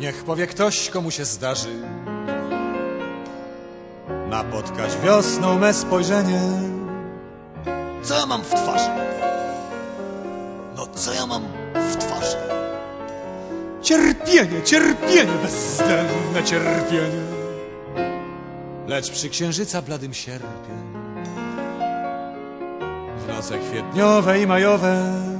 Niech powie ktoś, komu się zdarzy napotkać wiosną me spojrzenie. Co ja mam w twarzy? No co ja mam w twarzy? Cierpienie, cierpienie, bezdenne cierpienie. Lecz przy księżyca bladym sierpie, w noce kwietniowe i majowe,